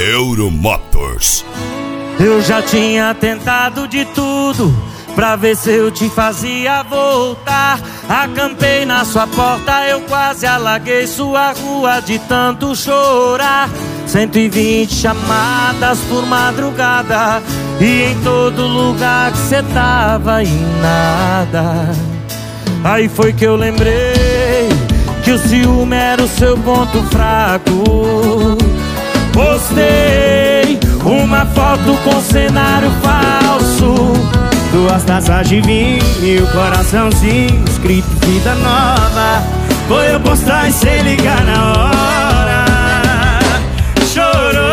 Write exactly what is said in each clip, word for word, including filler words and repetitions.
Euromotors. Eu já tinha tentado de tudo pra ver se eu te fazia voltar. Acampei na sua porta, eu quase alaguei sua rua de tanto chorar. Cento e vinte chamadas por madrugada, e em todo lugar que cê tava e nada. Aí foi que eu lembrei que o ciúme era o seu ponto fraco. Postei uma foto com cenário falso, duas taças de vinho e o coraçãozinho escrito vida nova. Foi eu postar e cê ligar na hora. Chorou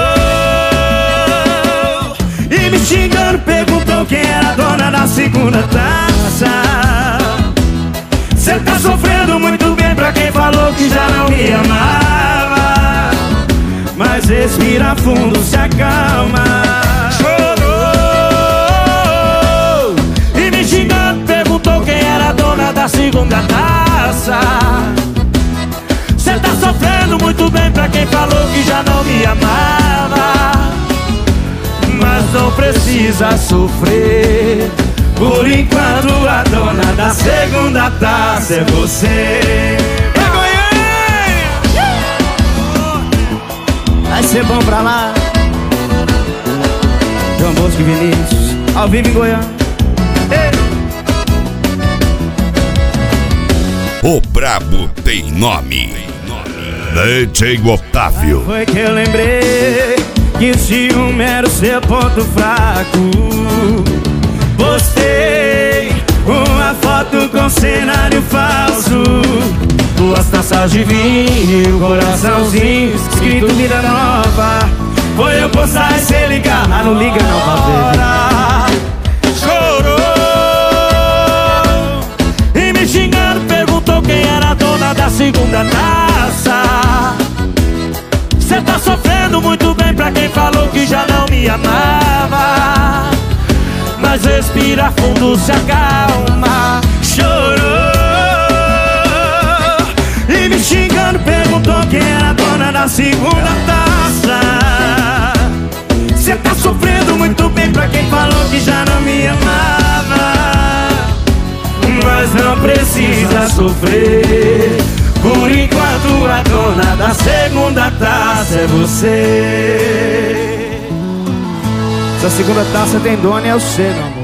e me xingando, perguntou quem era a dona da segunda taça. Cê tá sofrendo muito bem pra quem falou que já não me amava. Mas respira fundo, se acalma. Chorou e me xingando, perguntou quem era a dona da segunda taça. Cê tá sofrendo muito bem pra quem falou que já não me amava. Mas não precisa sofrer, por enquanto a dona da segunda taça é você. Vai ser bom pra lá. João Bosco e Vinícius, ao vivo em Goiânia. O brabo tem nome, D J Otávio. Foi que eu lembrei que o ciúme era o seu ponto fraco. Postei uma foto com cenário falso, duas taças de vinho e o coraçãozinho escrito vida nova. Foi eu postar e cê ligar. Ah, não liga não, hora. Chorou e me xingando, perguntou quem era a dona da segunda taça. Cê tá sofrendo muito bem pra quem falou que já não me amava. Mas respira fundo, se acalma. Chorou e me xingando, perguntou quem era a dona da segunda taça. Cê tá sofrendo muito bem pra quem falou que já não me amava. Mas não precisa sofrer, por enquanto a dona da segunda taça é você. Essa segunda taça tem dono e é o seu, meu amor.